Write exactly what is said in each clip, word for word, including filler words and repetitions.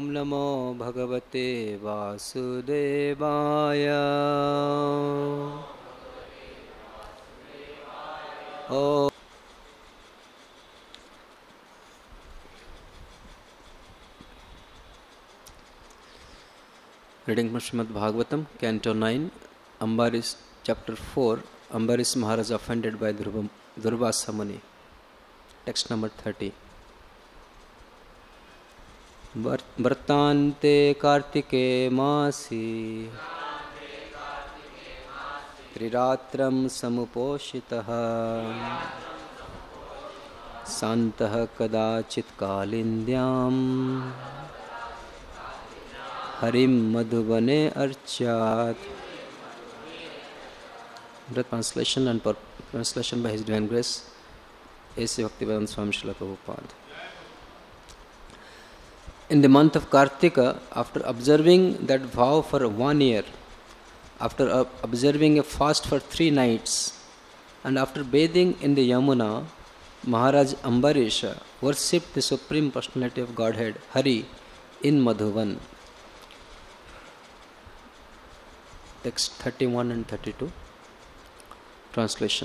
Om Namo Bhagavate Vasudevaya. Om. Reading from Srimad Bhagavatam, Canto nine, Ambarish, Chapter four, Ambarish Maharaj offended by Durva, Durvasa Muni. Text number thirty. Vartante Kartike Masi Triratram Samuposhitaha Santah Kadachit Kalindyam Harim Madhuvane Archat. The translation and per- translation by His Divine Grace, A C Bhaktivedanta Swami Srila Prabhupada. In the month of Kartika, after observing that vow for one year, after uh, observing a fast for three nights, and after bathing in the Yamuna, Maharaj Ambarisha worshipped the Supreme Personality of Godhead, Hari, in Madhuvan. Text thirty-one and thirty-two. Translation.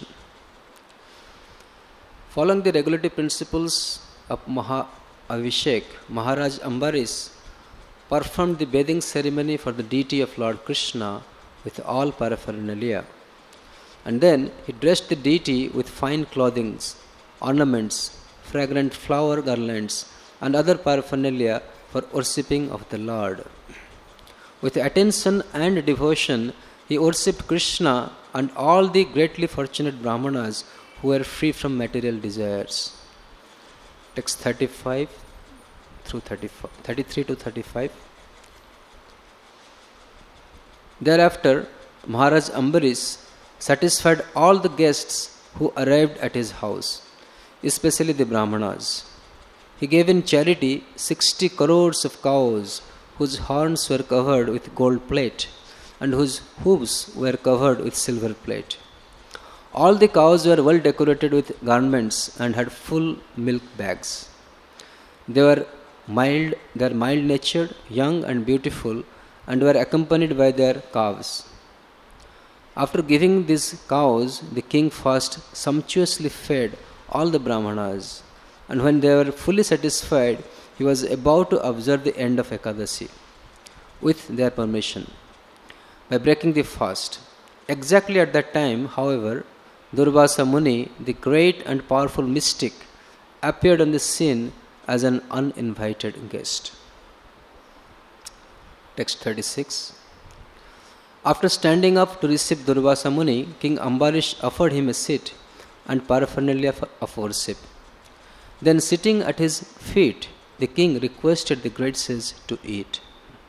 Following the regulative principles of Maha Avishek, Maharaj Ambarish performed the bathing ceremony for the deity of Lord Krishna with all paraphernalia. And then he dressed the deity with fine clothing, ornaments, fragrant flower garlands, and other paraphernalia for worshipping of the Lord. With attention and devotion, he worshipped Krishna and all the greatly fortunate Brahmanas who were free from material desires. Text thirty-five through thirty-five, thirty-three to thirty-five. Thereafter, Maharaj Ambarish satisfied all the guests who arrived at his house, especially the Brahmanas. He gave in charity sixty crores of cows whose horns were covered with gold plate and whose hooves were covered with silver plate. All the cows were well decorated with garments and had full milk bags. They were mild, they were mild-natured, young and beautiful, and were accompanied by their calves. After giving these cows, the king first sumptuously fed all the Brahmanas, and when they were fully satisfied, he was about to observe the end of Ekadasi, with their permission, by breaking the fast. Exactly at that time, however, Durvasa Muni, the great and powerful mystic, appeared on the scene as an uninvited guest. Text thirty-six. After standing up to receive Durvasa Muni, King Ambarish offered him a seat and paraphernalia of worship. Then, sitting at his feet, the king requested the great sage to eat.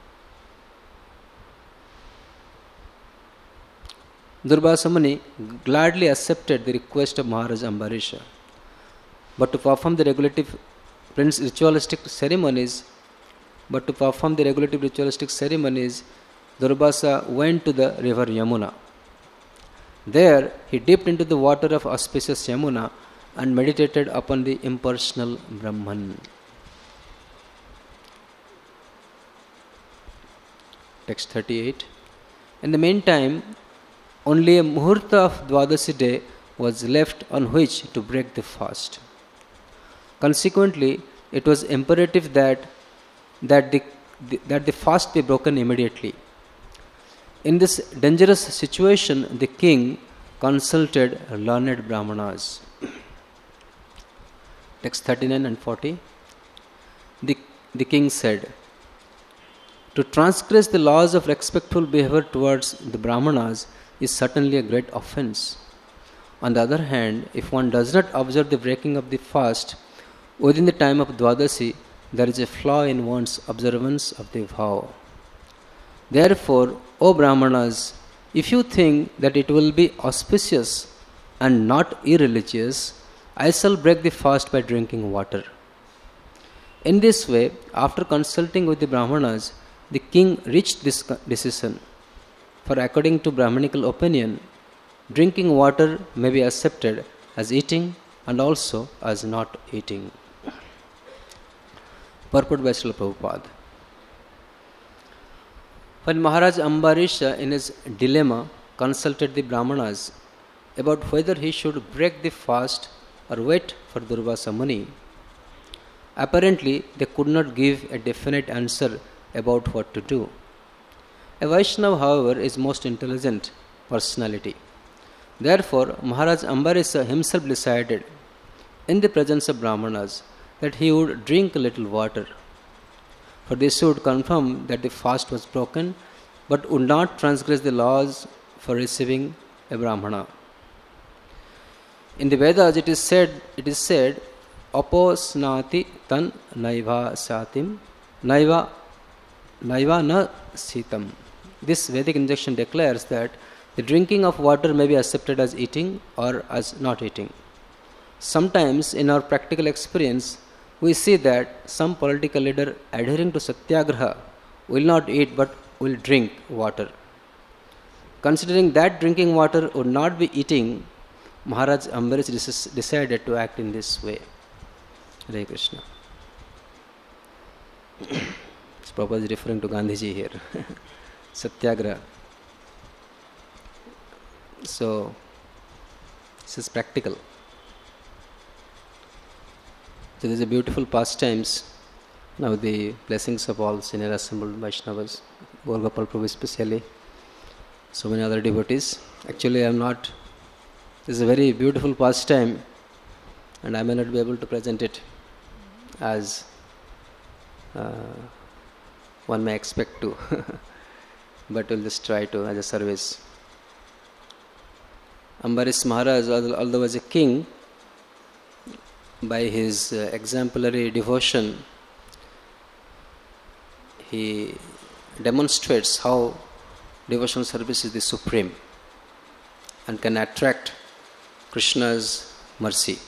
Durvasa Muni gladly accepted the request of Maharaj Ambarisha. But to perform the regulative ritualistic ceremonies, but to perform the regulative ritualistic ceremonies, Durvasa went to the river Yamuna. There, he dipped into the water of auspicious Yamuna and meditated upon the impersonal Brahman. Text thirty-eight. In the meantime, only a muhurta of Dwadasi day was left on which to break the fast. Consequently, it was imperative that, that, the, the, that the fast be broken immediately. In this dangerous situation, the king consulted learned Brahmanas. Text thirty-nine and forty. The, the king said, to transgress the laws of respectful behavior towards the Brahmanas is certainly a great offense. On the other hand, if one does not observe the breaking of the fast within the time of Dwadasi, there is a flaw in one's observance of the vow. Therefore, O Brahmanas, if you think that it will be auspicious and not irreligious, I shall break the fast by drinking water. In this way, after consulting with the Brahmanas, the king reached this decision. For according to Brahmanical opinion, drinking water may be accepted as eating and also as not eating. Purport by Srila Prabhupada. When Maharaj Ambarisha in his dilemma consulted the Brahmanas about whether he should break the fast or wait for Durvasa Muni, apparently they could not give a definite answer about what to do. A Vaishnava, however, is most intelligent personality. Therefore, Maharaj Ambarisha himself decided, in the presence of Brahmanas, that he would drink a little water. For this would confirm that the fast was broken, but would not transgress the laws for receiving a Brahmana. In the Vedas, it is said, it is said, Aposnati tan naiva satim, naiva, naiva na sitam. This Vedic injunction declares that the drinking of water may be accepted as eating or as not eating. Sometimes, in our practical experience, we see that some political leader adhering to Satyagraha will not eat but will drink water. Considering that drinking water would not be eating, Maharaj Ambarish decided to act in this way. Hare Krishna. Prabhupada is referring to Gandhiji here. Satyagraha. So, this is practical. So, these are beautiful pastimes. Now, the blessings of all senior assembled Vaishnavas, Gaur Gopal Prabhu especially, so many other devotees. Actually, I am not. This is a very beautiful pastime, and I may not be able to present it as uh, one may expect to, but we'll just try to as a service. Ambarish Maharaj, although as a king, by his uh, exemplary devotion, he demonstrates how devotional service is the supreme and can attract Krishna's mercy.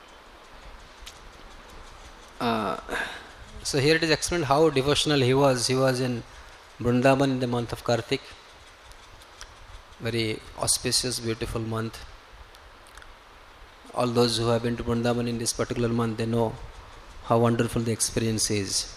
Uh, so here it is explained how devotional he was. He was in Vrindavan in the month of Kartik. Very auspicious, beautiful month. All those who have been to Vrindavan in this particular month, they know how wonderful the experience is.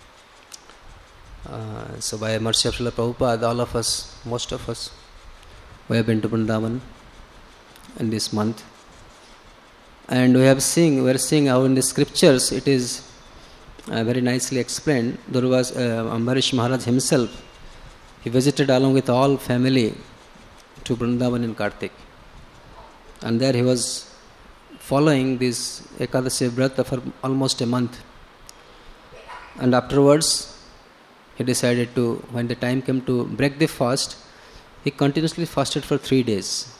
Uh, so by mercy of Srila Prabhupada, all of us, most of us, we have been to Vrindavan in this month. And we have seen, we are seeing how in the scriptures it is uh, very nicely explained. There was uh, Ambarish Maharaj himself, he visited along with all family to Vrindavan in Kartik. And there he was following this Ekadasi Vrata for almost a month. And afterwards, he decided to, when the time came to break the fast, he continuously fasted for three days.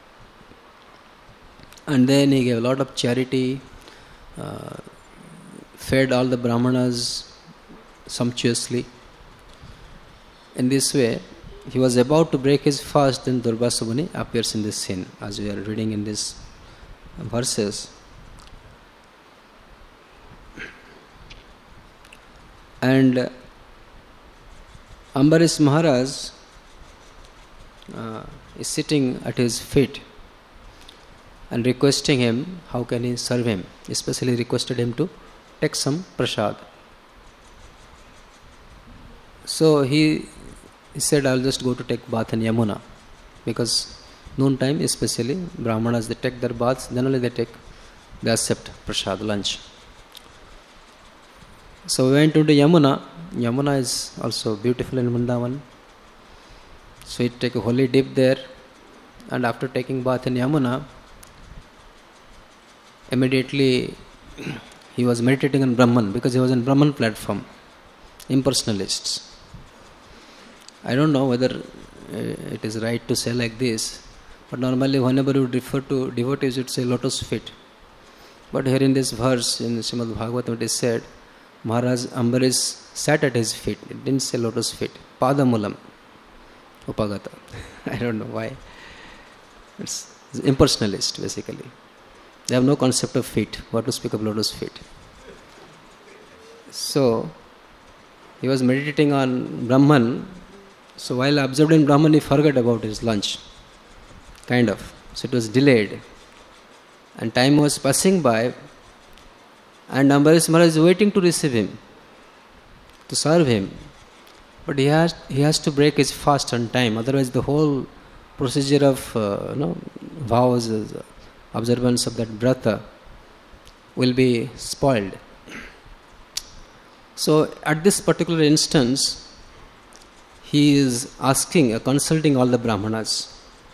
And then he gave a lot of charity, uh, fed all the Brahmanas sumptuously. In this way, he was about to break his fast, then Durvasa Muni appears in this scene, as we are reading in these verses. And uh, Ambarish Maharaj uh, is sitting at his feet and requesting him how can he serve him. Especially requested him to take some prasad. So he, he said, I'll just go to take bath in Yamuna, because noon time especially Brahmanas, they take their baths, then only they take, they accept prasad, lunch. So we went into Yamuna. Yamuna is also beautiful in Vrindavan. So he take a holy dip there, and after taking bath in Yamuna, immediately he was meditating on Brahman, because he was in Brahman platform, impersonalists. I don't know whether uh, it is right to say like this, but normally whenever you refer to devotees, you would say lotus feet. But here in this verse, in Srimad Bhagavatam, it is said, Maharaj Ambarish sat at his feet. It didn't say lotus feet. Padamulam. Upagata. I don't know why. It's impersonalist, basically. They have no concept of feet. What to speak of lotus feet? So, he was meditating on Brahman. So, while absorbed in Brahman, he forgot about his lunch. Kind of. So, it was delayed. And time was passing by. And Ambarish Maharaj is waiting to receive him, to serve him. But he has he has to break his fast on time. Otherwise, the whole procedure of uh, you know vows, uh, observance of that brata will be spoiled. So, at this particular instance, he is asking, uh, consulting all the Brahmanas.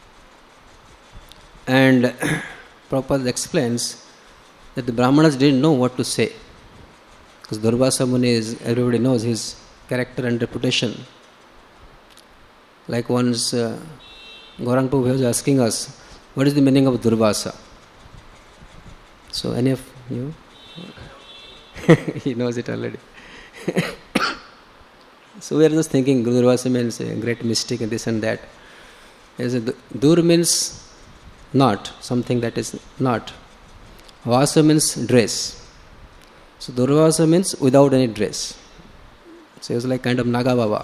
And Prabhupada explains that the Brahmanas didn't know what to say. Because Durvasa Muni is, everybody knows his character and reputation. Like once uh, Gauranga Prabhu was asking us, what is the meaning of Durvasa? So, any of you? He knows it already. So we are just thinking Durvasa means a great mystic and this and that. As a Dur means not, something that is not. Vasa means dress. So Durvasa means without any dress. So it was like kind of Naga Baba.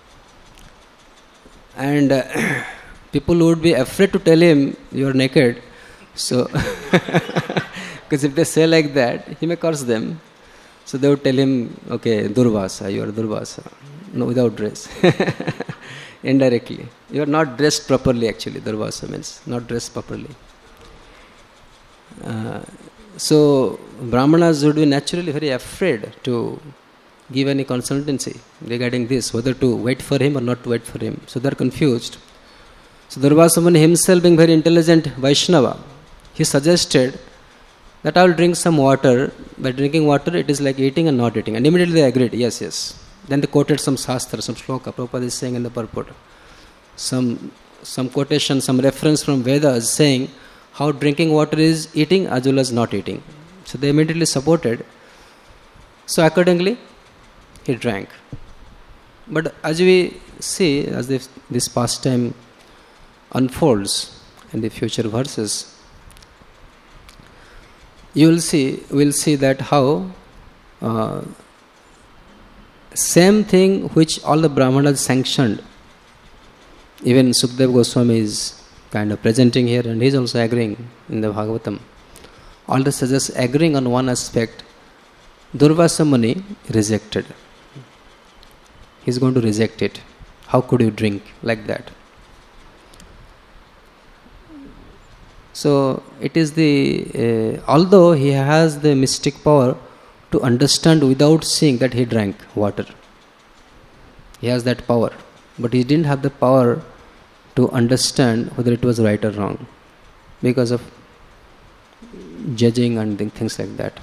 And uh, people would be afraid to tell him you are naked. So because if they say like that, he may curse them. So they would tell him, okay, Durvasa, you are Durvasa. No, without dress. Indirectly. You are not dressed properly actually, Durvasa means not dressed properly. Uh, so, Brahmanas would be naturally very afraid to give any consultancy regarding this, whether to wait for him or not to wait for him. So they are confused. So Durvasa Muni himself being very intelligent Vaishnava, he suggested that I will drink some water. By drinking water, it is like eating and not eating. And immediately they agreed, yes, yes. Then they quoted some shastra, some shloka. Prabhupada is saying in the purport. Some, some quotation, some reference from Vedas saying how drinking water is eating as well as not eating. So they immediately supported. So accordingly, he drank. But as we see, as this, this pastime unfolds in the future verses, you will see, we'll see that how uh, same thing which all the Brahmanas sanctioned, even Sukdev Goswami is kind of presenting here and he is also agreeing in the Bhagavatam. All the sages agreeing on one aspect, Durvasa Muni rejected. He is going to reject it. How could you drink like that? So it is the, uh, although he has the mystic power to understand without seeing that he drank water. He has that power. But he didn't have the power to understand whether it was right or wrong because of judging and things like that.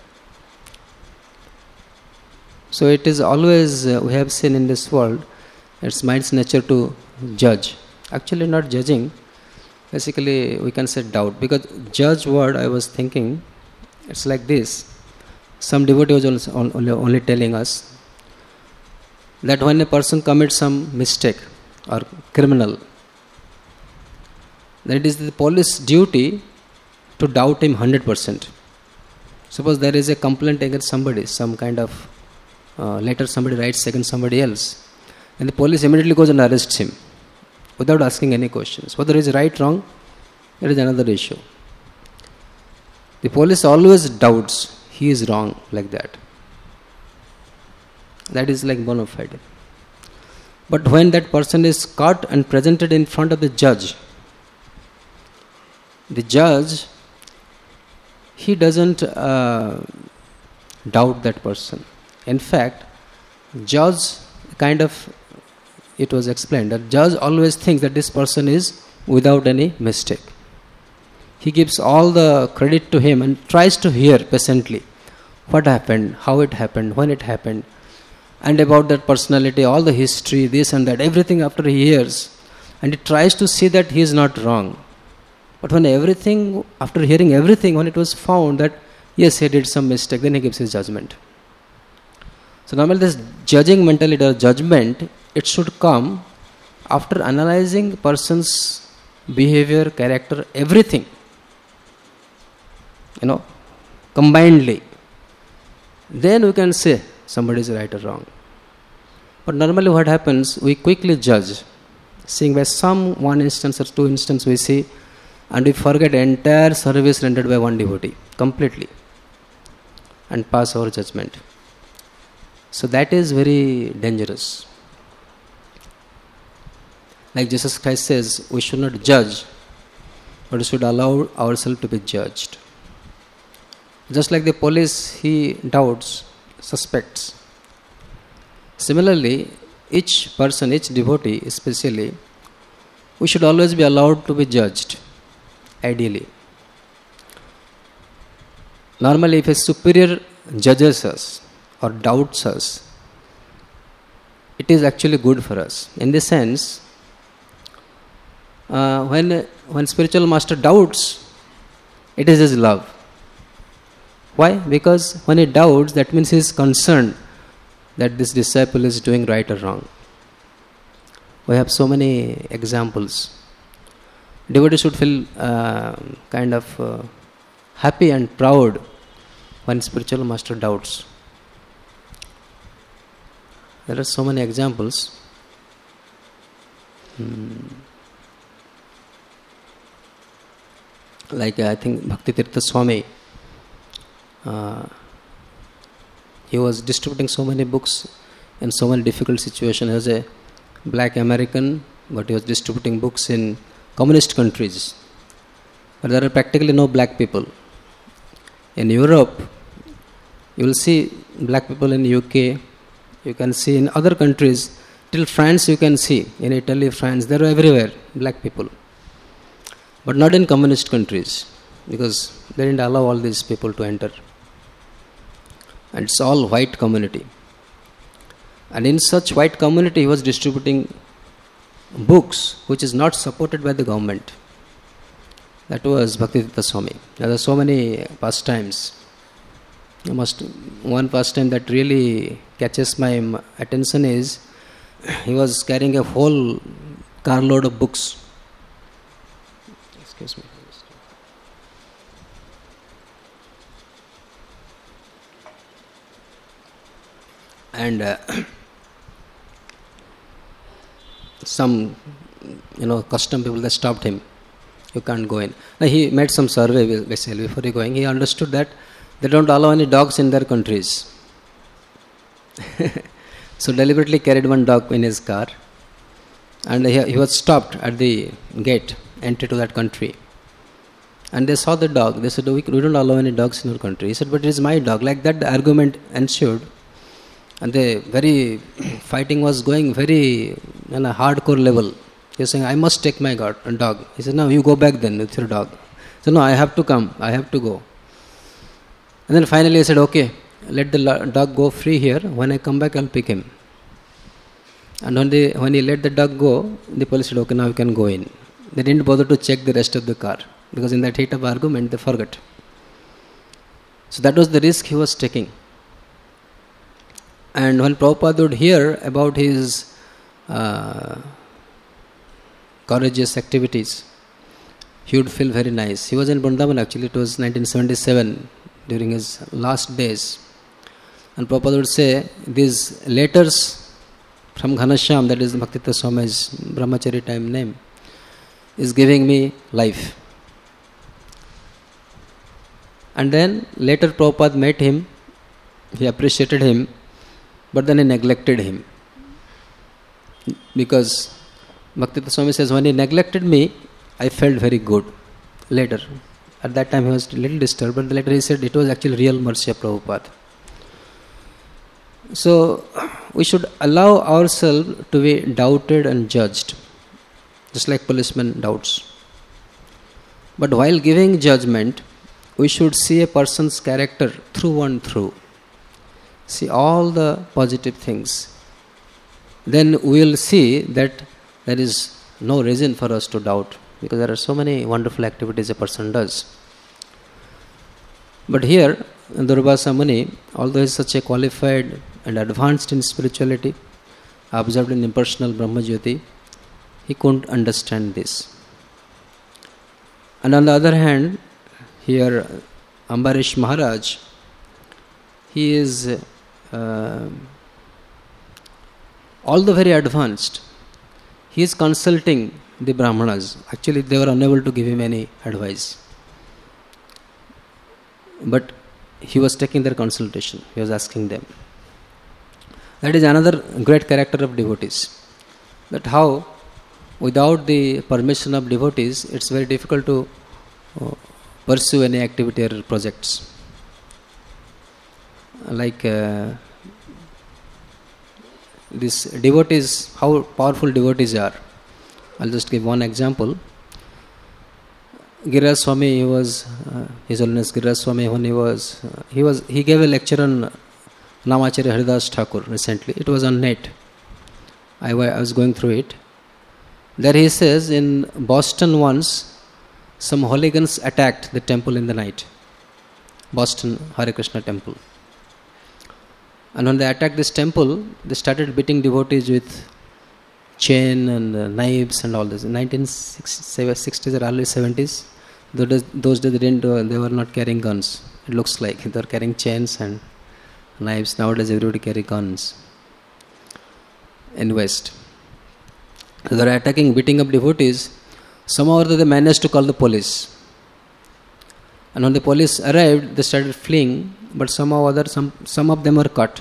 So it is always, uh, we have seen in this world, it's mind's nature to judge. Actually not judging, basically we can say doubt. Because judge word, I was thinking, it's like this. Some devotee was only, only telling us that when a person commits some mistake or criminal, then it is the police duty to doubt him one hundred percent. Suppose there is a complaint against somebody, some kind of uh, letter somebody writes against somebody else, and the police immediately goes and arrests him without asking any questions. Whether he is right or wrong, that is another issue. The police always doubts he is wrong like that. That is like bona fide. But when that person is caught and presented in front of the judge, the judge, he doesn't uh, doubt that person. In fact, judge kind of, it was explained that judge always thinks that this person is without any mistake. He gives all the credit to him and tries to hear patiently what happened, how it happened, when it happened, and about that personality, all the history, this and that, everything after he hears, and he tries to see that he is not wrong. But when everything, after hearing everything, when it was found that yes, he did some mistake, then he gives his judgment. So normally this judging mentality or judgment, it should come after analyzing the person's behavior, character, everything, you know, combinedly. Then we can say somebody is right or wrong. But normally what happens, we quickly judge, seeing by some one instance or two instances we see, and we forget the entire service rendered by one devotee completely and pass our judgment. So that is very dangerous. Like Jesus Christ says, we should not judge, but we should allow ourselves to be judged. Just like the police, he doubts, suspects. Similarly, each person, each devotee especially, we should always be allowed to be judged, ideally. Normally, if a superior judges us or doubts us, it is actually good for us. In the sense, uh, when, when spiritual master doubts, it is his love. Why? Because when he doubts, that means he is concerned that this disciple is doing right or wrong. We have so many examples. Devotee should feel uh, kind of uh, happy and proud when spiritual master doubts. There are so many examples. Hmm. Like I think Bhakti Tirtha Swami, uh, he was distributing so many books in so many difficult situations. He was a black American, but he was distributing books in communist countries. But there are practically no black people. In Europe, you will see black people in U K, you can see in other countries, till France you can see, in Italy, France, they are everywhere, black people. But not in communist countries, because they didn't allow all these people to enter. And it's all white community. And in such white community, he was distributing books which is not supported by the government. That was Bhakti Tirtha Swami. There are so many pastimes. You must, one pastime that really catches my attention is, he was carrying a whole carload of books. Excuse me. And uh, some, you know, custom people, they stopped him. You can't go in. Now, he made some survey basically before he going. He understood that they don't allow any dogs in their countries. So deliberately carried one dog in his car. And he, he was stopped at the gate, entry to that country. And they saw the dog. They said, we, we don't allow any dogs in our country. He said, but it is my dog. Like that, the argument ensued. And the very fighting was going very on a hardcore level. He was saying, I must take my god, dog. He said, no, you go back then with your dog. He said, no, I have to come. I have to go. And then finally he said, okay, let the dog go free here. When I come back, I'll pick him. And when, they, when he let the dog go, the police said, okay, now you can go in. They didn't bother to check the rest of the car, because in that heat of argument, they forgot. So that was the risk he was taking. And when Prabhupada would hear about his uh, courageous activities, he would feel very nice. He was in Vrindavan actually, it was nineteen seventy-seven, during his last days. And Prabhupada would say, these letters from Ghanashyam, that is Bhakti Tirtha Swami's Brahmachari time name, is giving me life. And then later Prabhupada met him, he appreciated him, but then he neglected him. Because Bhakti Tirtha Swami says, when he neglected me, I felt very good. Later, at that time he was a little disturbed, but later he said it was actually real mercy of Prabhupada. So, we should allow ourselves to be doubted and judged, just like policeman doubts. But while giving judgment, we should see a person's character through and through. See all the positive things. Then we will see that there is no reason for us to doubt, because there are so many wonderful activities a person does. But here, Durvasa Muni, although he is such a qualified and advanced in spirituality, observed in impersonal Brahmajyoti, he couldn't understand this. And on the other hand, here Ambarish Maharaj, he is uh, although very advanced, he is consulting the Brahmanas. Actually, they were unable to give him any advice. But he was taking their consultation. He was asking them. That is another great character of devotees. That how without the permission of devotees, it's very difficult to uh, pursue any activity or projects. Like uh, these devotees, how powerful devotees are. I'll just give one example. Giriraj Swami, he was uh, His Holiness Giriraj Swami when he was uh, he was he gave a lecture on Namacharya Haridas Thakur recently. It was on net. I, I was going through it. There he says, in Boston once, some hooligans attacked the temple in the night. Boston Hare Krishna temple. And when they attacked this temple, they started beating devotees with chain and uh, knives and all this. In nineteen sixties or early seventies, those, those days they, didn't, uh, they were not carrying guns. It looks like they were carrying chains and knives. Nowadays everybody carry guns in West. So they were attacking, beating up devotees. Somehow or other they managed to call the police. And when the police arrived, they started fleeing, but somehow or other some, some of them were caught.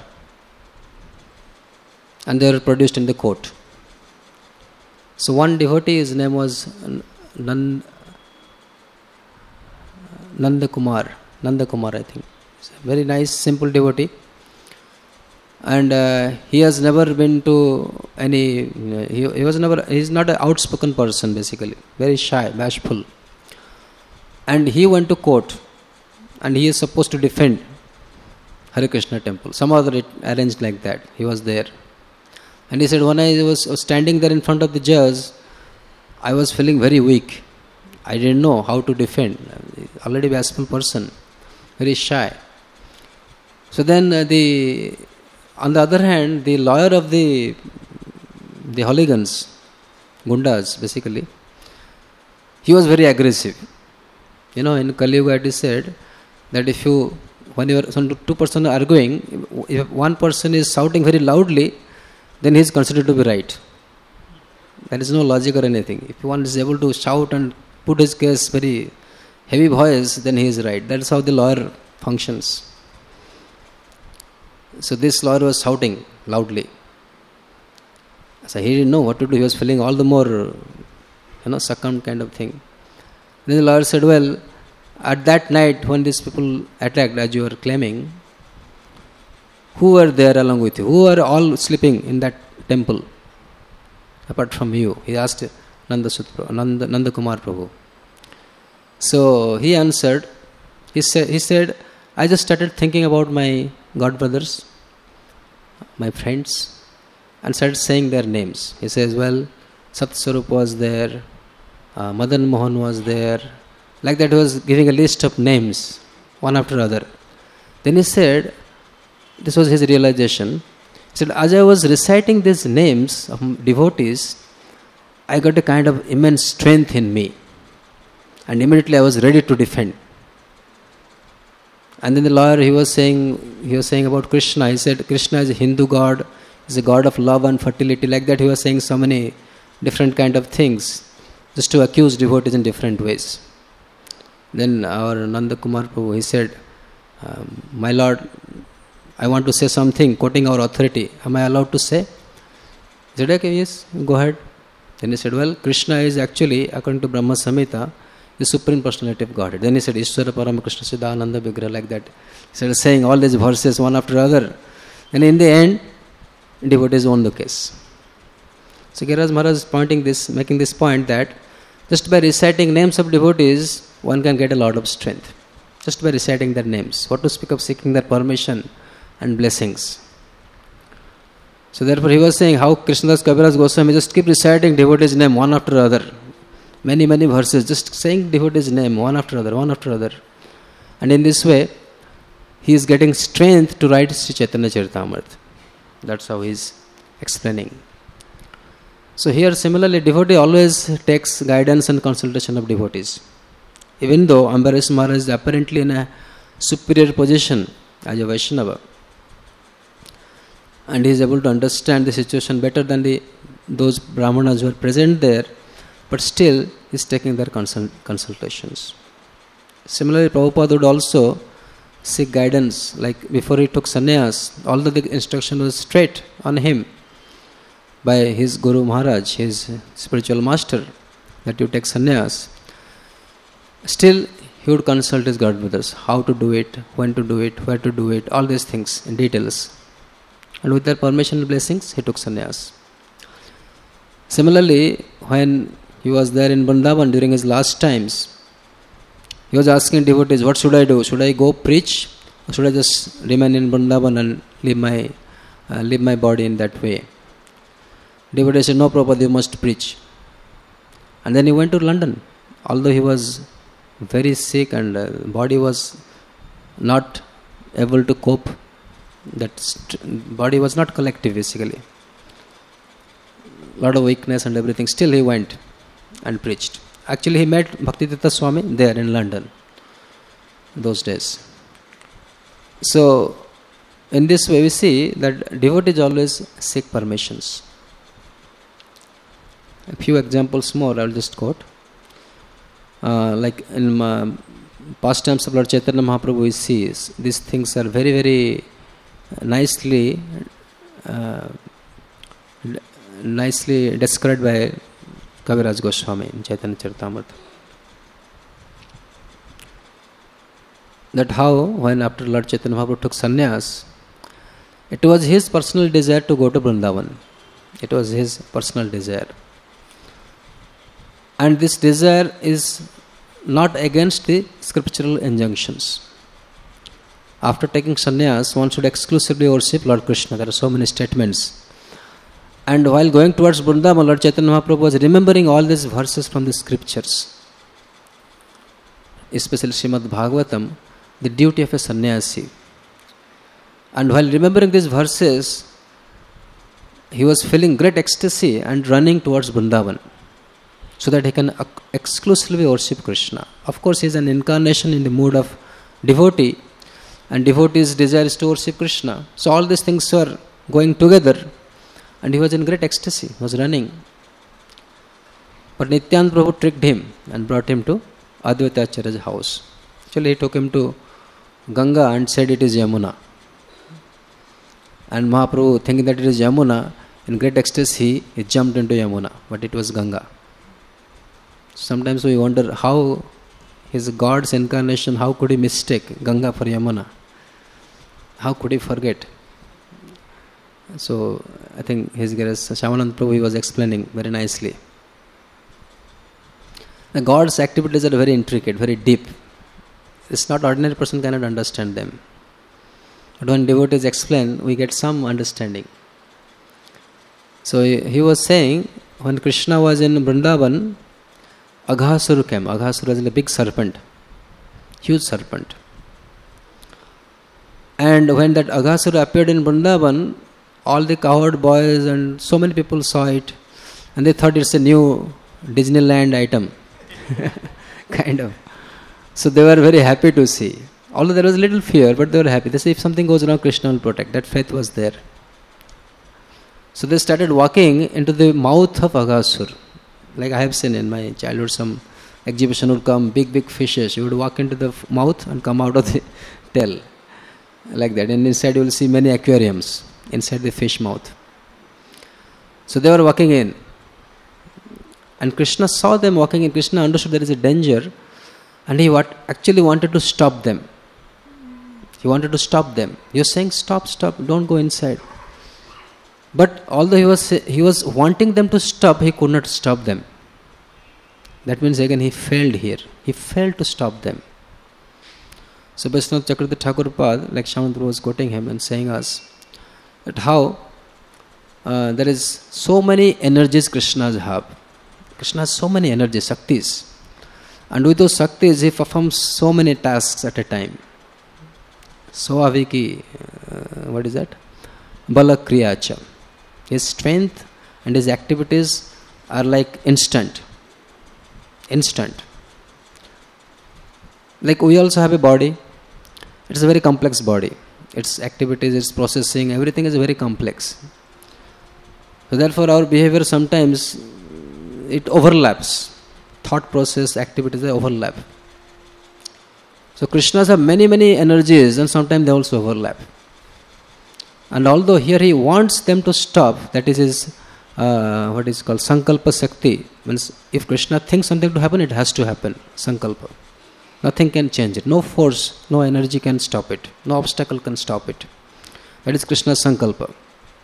And they were produced in the court. So one devotee, his name was Nand, Nanda Kumar. Nanda Kumar, I think. He's a very nice, simple devotee. And uh, he has never been to any, uh, he, he was never, he is not an outspoken person basically. Very shy, bashful. And he went to court. And he is supposed to defend Hare Krishna temple. Some other it arranged like that. He was there. And he said, when I was standing there in front of the judge, I was feeling very weak. I didn't know how to defend. Already bashful person, very shy. So then uh, the, on the other hand, the lawyer of the the hooligans, gundas basically, he was very aggressive. You know, in Kali Yuga it is said that if you, when you are, some two persons are arguing, if one person is shouting very loudly, then he is considered to be right. There is no logic or anything. If one is able to shout and put his case very heavy voice, then he is right. That is how the lawyer functions. So this lawyer was shouting loudly. So he didn't know what to do. He was feeling all the more, you know, succumbed kind of thing. Then the lawyer said, well, at that night when these people attacked, as you are claiming, who were there along with you? Who were all sleeping in that temple apart from you? He asked Nanda, Nanda, Nanda Kumar Prabhu. So he answered, he said, he said, I just started thinking about my God brothers, my friends, and started saying their names. He says, well, Satswarup was there, uh, Madan Mohan was there. Like that he was giving a list of names, one after other. Then he said, this was his realization. He said, as I was reciting these names of devotees, I got a kind of immense strength in me. And immediately I was ready to defend. And then the lawyer, he was saying, he was saying about Krishna. He said, Krishna is a Hindu god, is a god of love and fertility. Like that he was saying so many different kind of things, just to accuse devotees in different ways. Then our Nanda Kumar Prabhu, he said, um, my lord, I want to say something, quoting our authority. Am I allowed to say? He said, okay, yes, go ahead. Then he said, well, Krishna is actually, according to Brahma Samhita, the Supreme Personality of Godhead. Then he said, Ishvara Parama Krishna Siddhananda Vigraha, like that. He started saying all these verses one after other. And in the end, devotees won the case. So Giriraj Maharaj is pointing this, making this point that just by reciting names of devotees, one can get a lot of strength. Just by reciting their names. What to speak of seeking their permission and blessings. So therefore he was saying how Krishnadas Kaviraj Goswami just keep reciting devotees' name one after other. Many, many verses, just saying devotees' name one after other, one after other. And in this way, he is getting strength to write Sri Chaitanya Charitamrita. That's how he is explaining. So here similarly, devotee always takes guidance and consultation of devotees. Even though Ambarish Maharaj is apparently in a superior position as a Vaishnava, and he is able to understand the situation better than the those Brahmanas who are present there, but still he is taking their consult, consultations. Similarly, Prabhupada would also seek guidance, like before he took sannyas, although the instruction was straight on him, by his Guru Maharaj, his spiritual master, that you take sannyas, still he would consult his godbrothers, how to do it, when to do it, where to do it, all these things in details. And with their permission and blessings, he took sannyas. Similarly, when he was there in Vrindavan during his last times, he was asking devotees, what should I do? Should I go preach? Or should I just remain in Vrindavan and live my, uh, live my body in that way? Devotees said, no, Prabhupada, you must preach. And then he went to London. Although he was very sick and uh, body was not able to cope, that st- body was not collective basically. Lot of weakness and everything. Still he went and preached. Actually he met Bhaktitirtha Swami there in London those days. So in this way we see that devotees always seek permissions. A few examples more I will just quote. Uh, like in my past times of Lord Chaitanya Mahaprabhu, we see these things are very very nicely uh, nicely described by Kaviraj Goswami in Chaitanya Charitamrita. That how when after Lord Chaitanya Mahaprabhu took sannyas, it was his personal desire to go to Vrindavan. It was his personal desire. And this desire is not against the scriptural injunctions. After taking sannyas, one should exclusively worship Lord Krishna. There are so many statements. And while going towards Vrindavan, Lord Chaitanya Mahaprabhu was remembering all these verses from the scriptures, especially Srimad Bhagavatam, the duty of a sannyasi. And while remembering these verses, he was feeling great ecstasy and running towards Vrindavan, so that he can exclusively worship Krishna. Of course, he is an incarnation in the mood of devotee, and devotee's desire is to worship Krishna. So all these things were going together, and he was in great ecstasy, he was running. But Nityananda Prabhu tricked him and brought him to Advaita Acharya's house. Actually, he took him to Ganga and said it is Yamuna. And Mahaprabhu, thinking that it is Yamuna, in great ecstasy, he jumped into Yamuna, but it was Ganga. Sometimes we wonder how his God's incarnation, how could he mistake Ganga for Yamuna? How could he forget? So I think his Grace Shyamananda Prabhu, he was explaining very nicely. The God's activities are very intricate, very deep. It's not ordinary person cannot understand them. But when devotees explain, we get some understanding. So he, he was saying, when Krishna was in Vrindavan, Aghasura came. Aghasura is a big serpent, huge serpent. And when that Aghasura appeared in Vrindavan, all the cowherd boys and so many people saw it, and they thought it's a new Disneyland item, kind of. So they were very happy to see. Although there was a little fear, but they were happy. They said if something goes wrong, Krishna will protect. That faith was there. So they started walking into the mouth of Aghasura. Like I have seen in my childhood, some exhibition would come, big, big fishes. You would walk into the mouth and come out of the tail. Like that. And inside you will see many aquariums inside the fish mouth. So they were walking in. And Krishna saw them walking in. Krishna understood there is a danger. And he what actually wanted to stop them. He wanted to stop them. He was saying, stop, stop, don't go inside. But although he was he was wanting them to stop, he could not stop them. That means again he failed here. He failed to stop them. So Vaishnava Chakravarti Thakur Pad, like Shyamananda was quoting him and saying us, that how uh, there is so many energies Krishna's have. Krishna has so many energies, Shaktis. And with those Shaktis, he performs so many tasks at a time. So aviki, uh, what is that? Bala Kriyacha. His strength and his activities are like instant. Instant. Like we also have a body. It's a very complex body. Its activities, its processing, everything is very complex. So therefore our behavior sometimes it overlaps. Thought process, activities, they overlap. So Krishnas have many, many energies and sometimes they also overlap. And although here he wants them to stop, that is his uh, what is called Sankalpa Shakti. Means if Krishna thinks something to happen, it has to happen. Sankalpa. Nothing can change it. No force, no energy can stop it. No obstacle can stop it. That is Krishna's Sankalpa.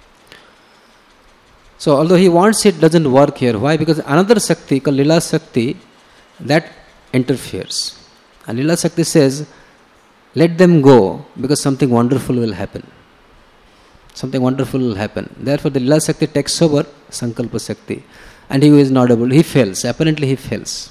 So although he wants it, doesn't work here. Why? Because another Shakti called Lila Shakti, that interferes. And Lila Shakti says, let them go because something wonderful will happen. Something wonderful will happen. Therefore the Lila Shakti takes over Sankalpa Shakti. And he is not able, he fails. Apparently he fails.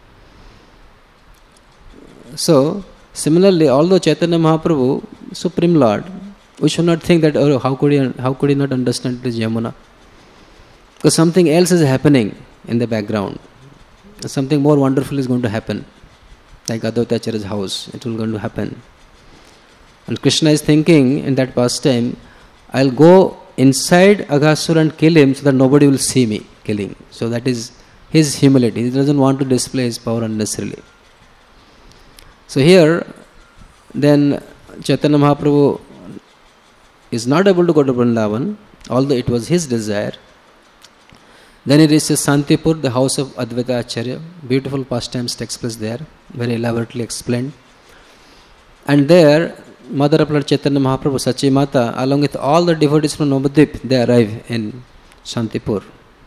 So, similarly, although Chaitanya Mahaprabhu, Supreme Lord, we should not think that, oh, how could he, how could he not understand this Yamuna? Because something else is happening in the background. Something more wonderful is going to happen. Like Advaita Acharya's house, it will going to happen. And Krishna is thinking in that pastime, I'll go inside Aghasura and kill him so that nobody will see me killing. So that is his humility. He doesn't want to display his power unnecessarily. So here, then Chaitanya Mahaprabhu is not able to go to Vrindavan, although it was his desire. Then he reaches Santipur, the house of Advaita Acharya. Beautiful pastimes takes place there, very elaborately explained. And there, Mother of Lord Chaitanya Mahaprabhu, Sachi Mata, along with all the devotees from Navadvip, they arrive in Santipur.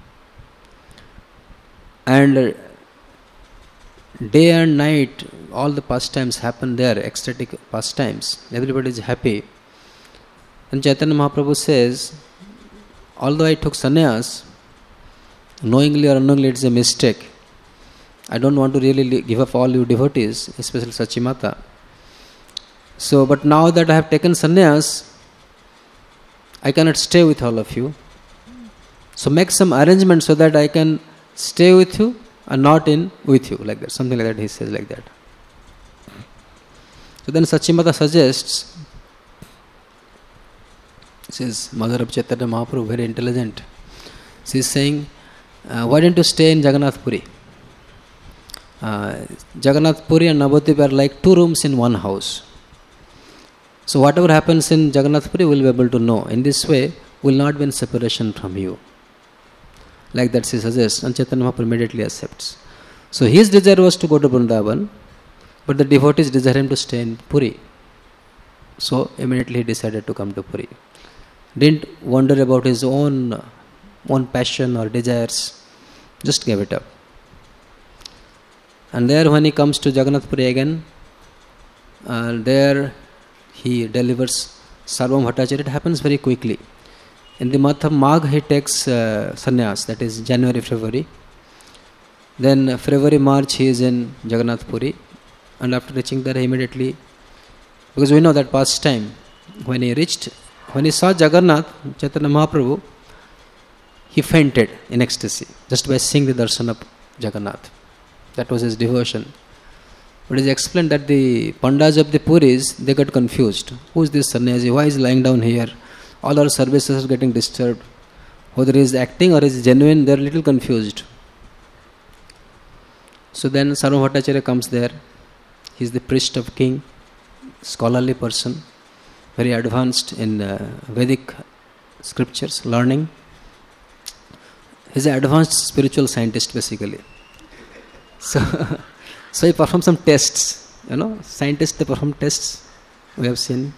And day and night, all the pastimes happen there, ecstatic pastimes. Everybody is happy. And Chaitanya Mahaprabhu says, although I took sannyas, knowingly or unknowingly it's a mistake. I don't want to really give up all you devotees, especially Sachimata. So, but now that I have taken sannyas, I cannot stay with all of you. So make some arrangement so that I can stay with you and not in with you, like that. Something like that he says like that. So then Sachimata suggests, this is Mother of Chaitanya Mahaprabhu, very intelligent. She is saying, uh, why don't you stay in Jagannath Puri? Uh, Jagannath Puri and Navadvip are like two rooms in one house. So whatever happens in Jagannath Puri, we will be able to know. In this way, we will not be in separation from you. Like that she suggests, and Chaitanya Mahaprabhu immediately accepts. So his desire was to go to Vrindavan, but the devotees desire him to stay in Puri. So immediately he decided to come to Puri. Didn't wonder about his own, own passion or desires, just gave it up. And there when he comes to Jagannath Puri again, uh, there he delivers Sarvam Bhattacharya. It happens very quickly. In the month of Magh, he takes uh, sannyas, that is January, February. Then uh, February, March, he is in Jagannath Puri. And after reaching there, he immediately, because we know that past time, when he reached, when he saw Jagannath, Chaitanya Mahaprabhu, he fainted in ecstasy, just by seeing the darshan of Jagannath. That was his devotion. But it is explained that the Pandas of the Puris, they got confused. Who is this sannyasi? Why is he lying down here? All our services are getting disturbed. Whether he is acting or is genuine, they are a little confused. So then Sarvam Bhattacharya comes there. He is the priest of king, scholarly person, very advanced in uh, Vedic scriptures, learning. He is an advanced spiritual scientist basically. So, so he performs some tests. You know, scientists, they perform tests. We have seen.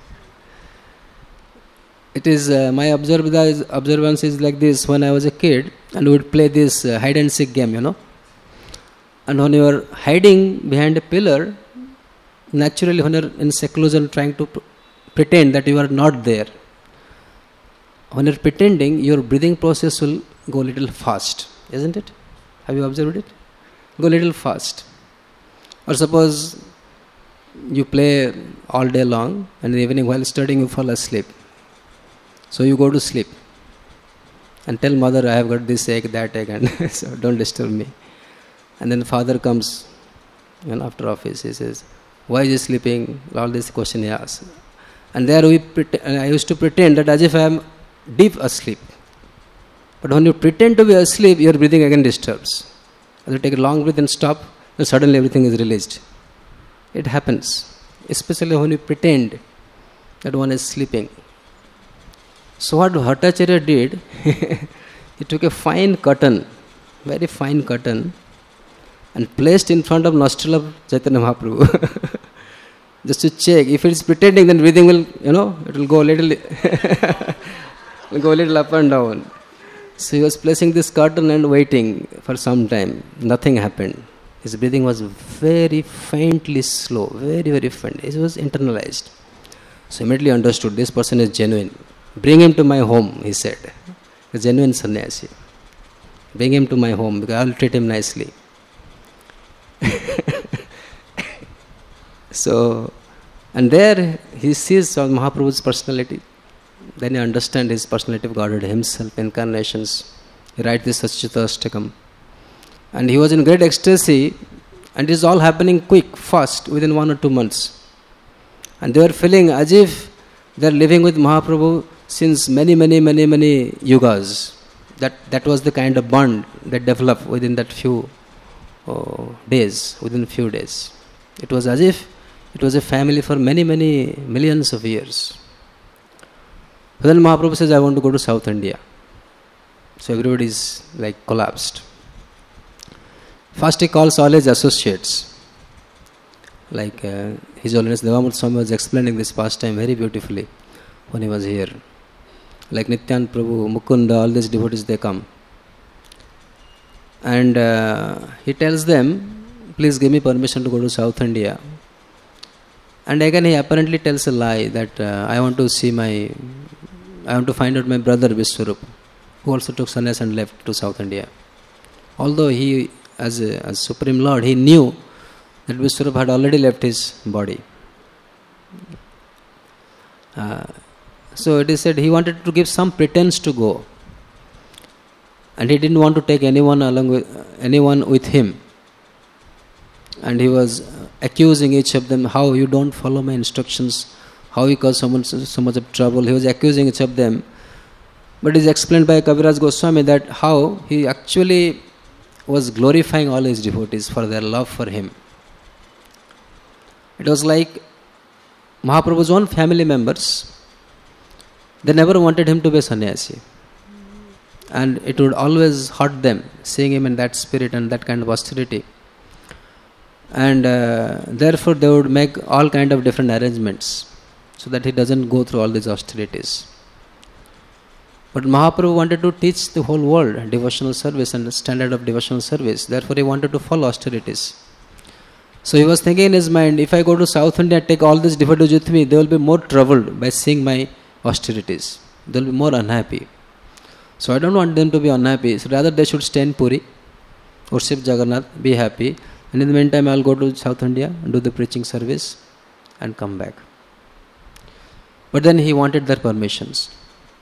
It is, uh, my observ- observance is like this. When I was a kid, and we would play this uh, hide and seek game, you know. And when you are hiding behind a pillar, naturally when you are in seclusion trying to pr- pretend that you are not there, when you are pretending, your breathing process will go a little fast, isn't it? Have you observed it? Go a little fast. Or suppose you play all day long and in the evening while studying you fall asleep. So you go to sleep and tell mother, I have got this egg, that egg, and so don't disturb me. And then father comes, you know, after office, he says, why is he sleeping? All this question he asks. And there we pret- I used to pretend that as if I am deep asleep. But when you pretend to be asleep, your breathing again disturbs. As you take a long breath and stop, then suddenly everything is released. It happens, especially when you pretend that one is sleeping. So what Bhattacharya did, He took a fine curtain, very fine curtain, and placed in front of nostril of Chaitanya Mahaprabhu. Just to check. If it is pretending, then breathing will, you know, it will go a little, will go a little up and down. So he was placing this curtain and waiting for some time. Nothing happened. His breathing was very faintly slow, very, very faint. It was internalized. So immediately understood, this person is genuine. Bring him to my home, he said. A genuine sannyasi. Bring him to my home because I will treat him nicely. So, and there he sees Mahaprabhu's personality. Then he understands his personality of Godhead himself, incarnations. He writes this Satchita Ashtakam. And he was in great ecstasy, and it is all happening quick, fast, within one or two months. And they were feeling as if they are living with Mahaprabhu since many, many, many, many yugas. That that was the kind of bond that developed within that few oh, days, within few days. It was as if it was a family for many, many millions of years. But then Mahaprabhu says, I want to go to South India. So everybody is like collapsed. First he calls all his associates. Like uh, His Holiness Devamurti Swami was explaining this pastime very beautifully when he was here. Like Nityananda Prabhu, Mukunda, all these devotees, they come. And uh, he tells them, please give me permission to go to South India. And again he apparently tells a lie that uh, I want to see my, I want to find out my brother Vishwarup, who also took sannyas and left to South India. Although he, as a as Supreme Lord, he knew that Vishwarup had already left his body. Uh, so it is said he wanted to give some pretense to go. And he didn't want to take anyone along with anyone with him. And he was accusing each of them, how you don't follow my instructions, how you cause someone so much of trouble. He was accusing each of them. But it is explained by Kaviraj Goswami that how he actually was glorifying all his devotees for their love for him. It was like Mahaprabhu's own family members, they never wanted him to be a sannyasi. And it would always hurt them, seeing him in that spirit and that kind of austerity. And uh, therefore they would make all kind of different arrangements so that he doesn't go through all these austerities. But Mahaprabhu wanted to teach the whole world devotional service and the standard of devotional service. Therefore he wanted to follow austerities. So he was thinking in his mind, if I go to South India and take all these devotees with me, they will be more troubled by seeing my austerities. They will be more unhappy. So I don't want them to be unhappy. So rather they should stay in Puri, worship Jagannath, be happy. And in the meantime I will go to South India, do the preaching service and come back. But then he wanted their permissions.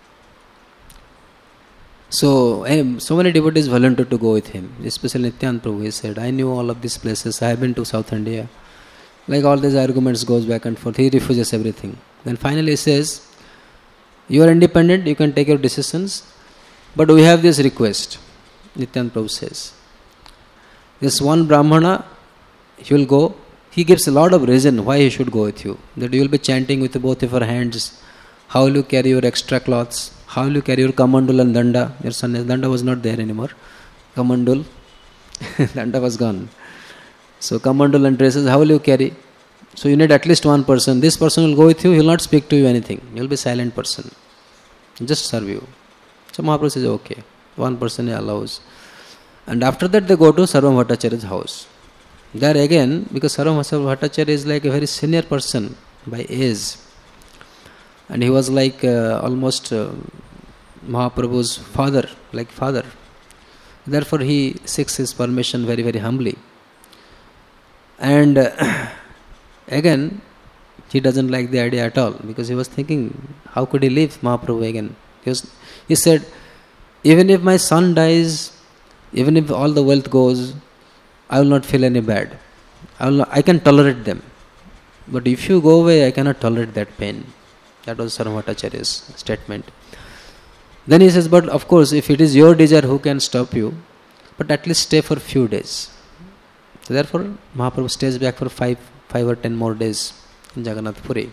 So, so many devotees volunteered to go with him, especially Nityananda Prabhu. He said, I knew all of these places, I have been to South India. Like all these arguments goes back and forth, he refuses everything. Then finally he says, you are independent, you can take your decisions, but we have this request. Nityananda Prabhu says, this one Brahmana, he will go, he gives a lot of reason why he should go with you. That you will be chanting with both of your hands, how will you carry your extra cloths, how will you carry your kamandul and danda? Your son, danda was not there anymore. Kamandul, danda was gone. So kamandul and dresses, how will you carry? So you need at least one person. This person will go with you, he will not speak to you anything. He will be a silent person. Just serve you. So Mahaprabhu says, okay, one person he allows. And after that they go to Sarvam Bhattacharya's house. There again, because Sarvam Bhattacharya is like a very senior person by age. And he was like uh, almost uh, Mahaprabhu's father, like father. Therefore he seeks his permission very, very humbly. And uh, again, he doesn't like the idea at all, because he was thinking, how could he leave Mahaprabhu again? He, was, he said, even if my son dies, even if all the wealth goes, I will not feel any bad. I, will not, I can tolerate them. But if you go away, I cannot tolerate that pain. That was Sarvam Bhattacharya's statement. Then he says, but of course, if it is your desire, who can stop you? But at least stay for a few days. So therefore, Mahaprabhu stays back for five, five or ten more days in Jagannath Puri,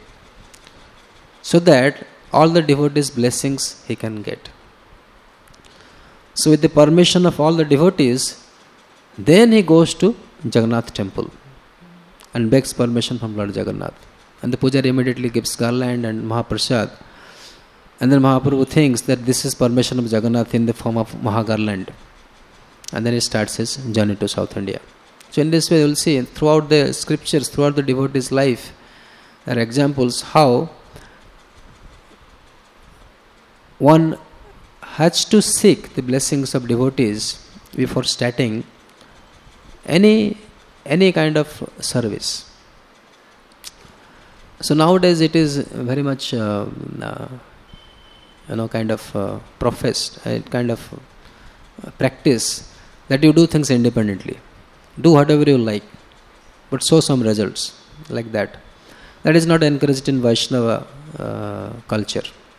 so that all the devotees' blessings he can get. So with the permission of all the devotees, then he goes to Jagannath temple and begs permission from Lord Jagannath. And the pujari immediately gives garland and Mahaprasad. And then Mahaprabhu thinks that this is permission of Jagannath in the form of Mahagarland. And then he starts his journey to South India. So in this way you will see throughout the scriptures, throughout the devotee's life, there are examples how one has to seek the blessings of devotees before starting any any kind of service. So nowadays it is very much uh, uh, you know kind of uh, professed, uh, kind of uh, practice that you do things independently. Do whatever you like, but show some results like that. That is not encouraged in Vaishnava uh, culture.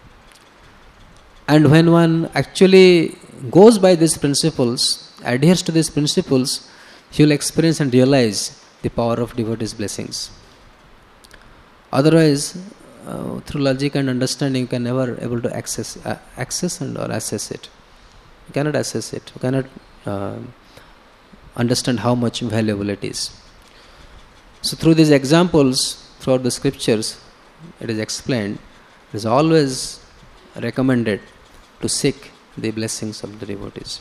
And when one actually goes by these principles, adheres to these principles, he will experience and realize the power of devotees' blessings. Otherwise, uh, through logic and understanding, you can never able to access, uh, access and or assess it. You cannot assess it. You cannot uh, understand how much valuable it is. So through these examples, throughout the scriptures, it is explained, it is always recommended to seek the blessings of the devotees.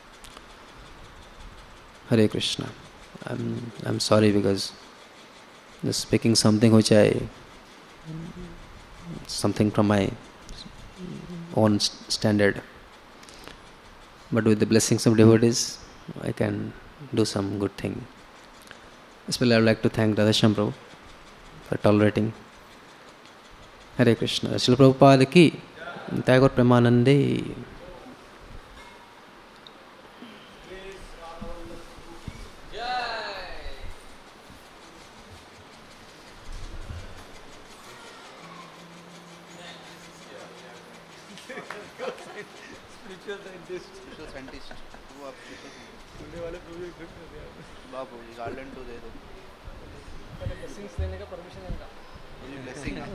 Hare Krishna. I'm, I'm sorry because I'm speaking something which I, something from my own standard. But with the blessings of devotees, I can do some good thing. Especially I would like to thank Radhashyam Prabhu for tolerating. Hare Krishna. Srila Prabhupada ki, Tagore Premanande. Spiritual scientist. Spiritual scientist. वो आप सुनने वाले को भी gift कर दिया बाबू garland तो दे दो। ब्लेसिंग्स लेने का परमिशन है इनका। ब्लेसिंग